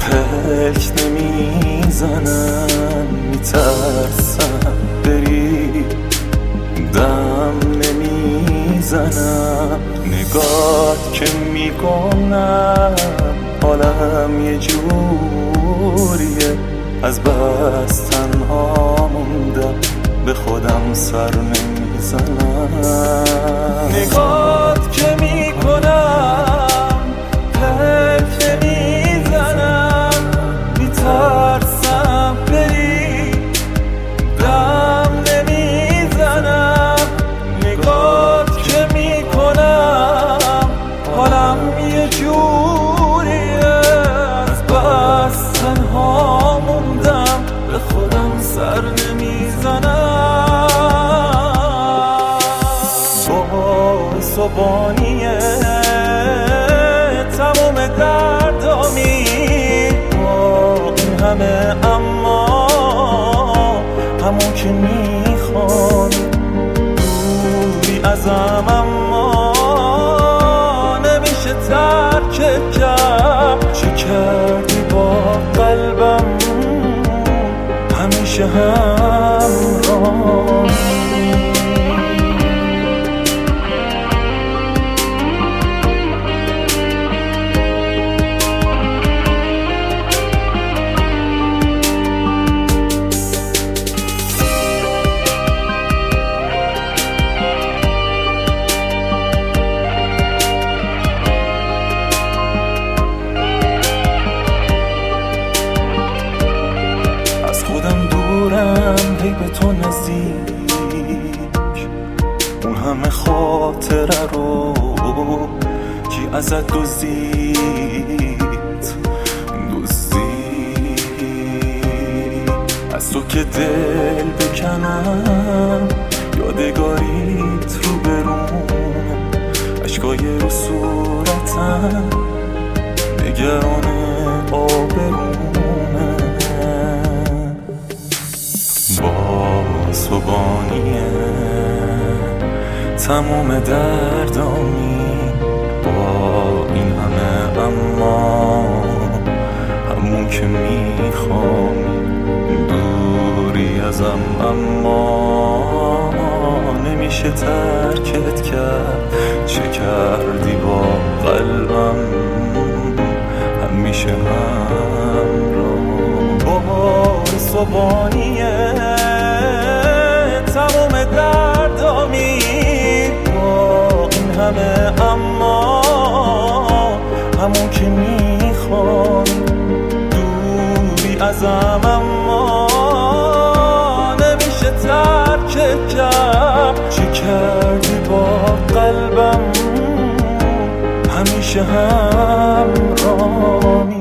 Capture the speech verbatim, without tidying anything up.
پلک نمیزنم، میترسم بری، دم نمیزنم. نگات که میکنم حالم یه جوریه، از بس تنها موندم به خودم سر نمیزنم. نگات که میکنم پلک نمیزنم، میترسم بری، دم نمیزنم. نگات که میکنم حالم یه جوریه، از بس تنها موندم به خودم سر نمیزنم. صبحانیه تموم دردامی با این همه، اما همون که میخوام دوری ازم، اما نمیشه ترکت کرد. چه کردی با قلبم همیشه همراهم. هی به تو نزدیک، اون همه خاطره رو کی ازت دزدید دزدید. از تو که دل بکنم یادگاریت رو برون، اشکای رو صورتم نگران آبرونه. با صبحانیه تموم دردامی با این همه، اما همون که میخوام دوری ازم، اما نمیشه ترکت کرد. چه کردی با قلبم همیشه همراهم. با صبحانیه تموم دردامی با این همه، اما همون که میخوام دوری ازم، اما نمیشه ترکت کرد. چه کردی با قلبم همیشه همراهم.